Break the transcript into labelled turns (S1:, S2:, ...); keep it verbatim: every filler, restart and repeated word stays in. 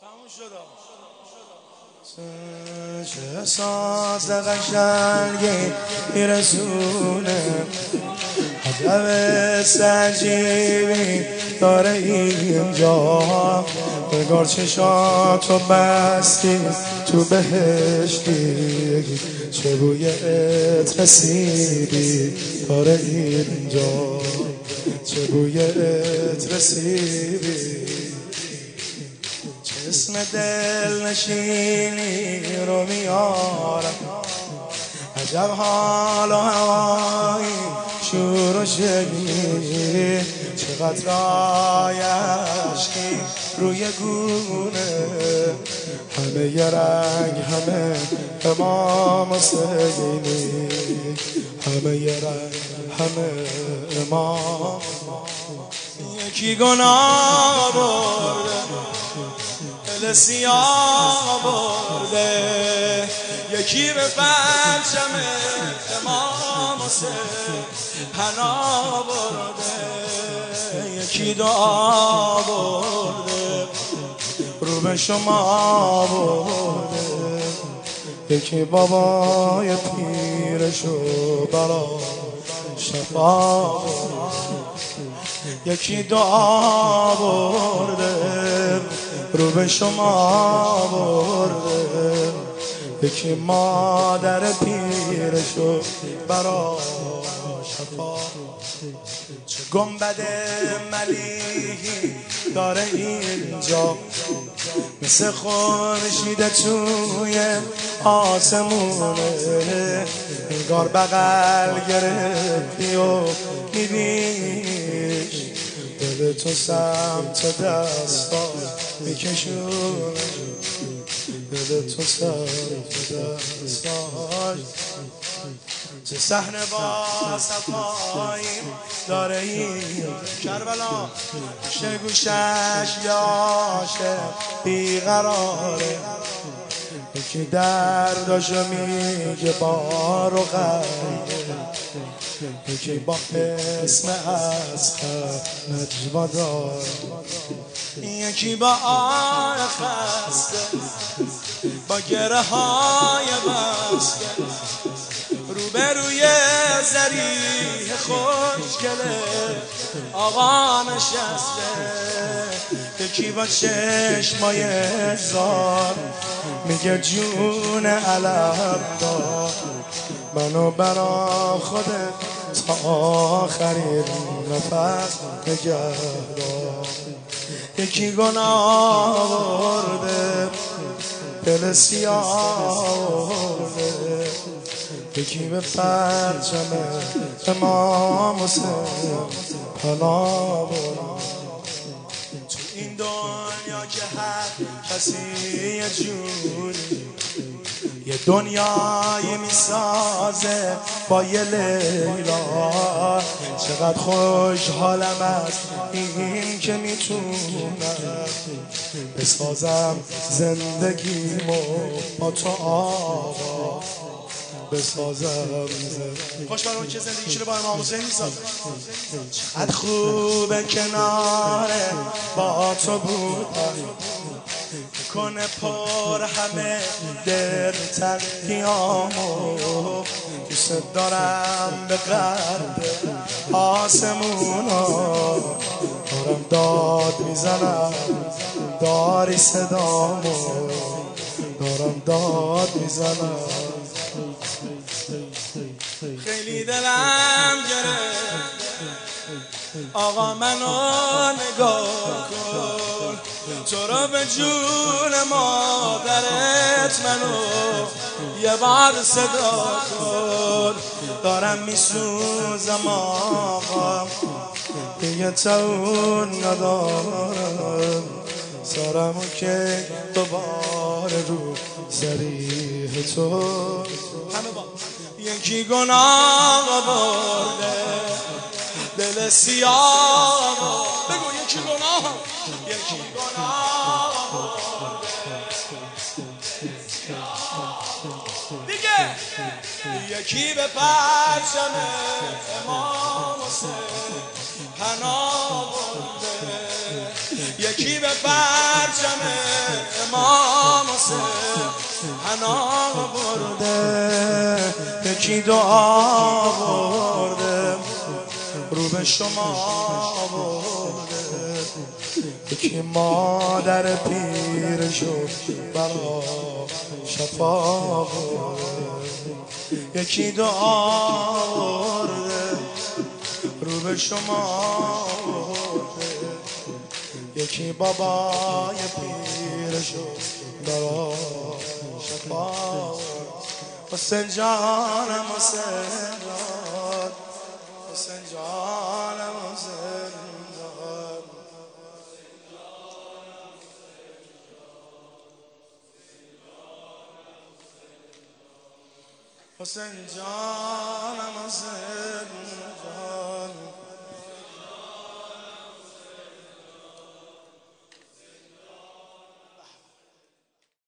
S1: تموم شد. چه ساز قشنگی میرسونه، عجب سجیبی داره اینجا، نگار چشاتو بستی تو بهشتی، چه بوی عطر سیبی داره اینجا، چه بوی عطر سیبی، اسم دل نشینی رو میارم، عجب حال و هوایی شور و شگی، چقدر رای عشقی روی گونه، همه ی رنگ همه امام حسینی، همه ی رنگ همه امام. یکی گناه برده دل سیاه برده، یکی به پرچم امام حسین پناه برده، یکی دعا برده رو به شما برده، یکی بابای پیرشو برا شفا برده، یکی دعا برده رو به شما برده، یکی مادر پیرشو برا شفا. چه گنبد ملیحی داره اینجا، مثل خورشید توی آسمونه، انگار بغل گرفتی و میبینیش، دل تو سمت دستا میکشونه، دل تو سمت دستاش. چه صحنه با صفایی داره این کربلا، گوشه گوشش یاشه بیقراره، یکی درداشو میگه بار و غریه، یکی با اسم اسخر نجوا داره، یکی با آه خسته با گره های بسته، روبروی زریح خوشگله آقا نشسته، یکی با چشمای زار میگه جون علم دار، منو برا خودت تا آخرین نفس نگهدار. یکی گناه برده دل سیاه برده، یکی به پرچم امام حسین پناه برده. تو این دنیا که هر کسی یه جوری، یه دنیایی میسازه با یه لیلا، چقدر خوشحالم از این که میتونم بسازم زندگیمو با تو آقا، بسازم زندگی. خوش برمون که زندگیشو رو با امام حسین میسازه. چقدر خوبه کنار با تو بودم، کنه پر همه درتر قیامو، دوست دارم به قلب آسمونا، دارم داد میزنم داری صدامو، دارم داد میزنم. خیلی دلم گرفت آقا منو نگاه کن، تو رو به جون مادرت منو یه بار صدا کن، دارم میسوزم آقا دیگه تون ندارم، سرمو که دوباره رو زریح تو. همه با یکی گناه برده دل سیاه، بگو یکی گناه، یکی گناه دیگه، یکی به پرچم امام حسین پناه برده، یکی به پرچم حنا برده یکی دعا برده رو به شما برده یکی مادر پیر شد برا شفا برده یکی دعا برده رو به شما برده یکی بابای پیر شد برا شفا حسین جانم حسین جان حسین جانم حسین جان حسین جانم حسین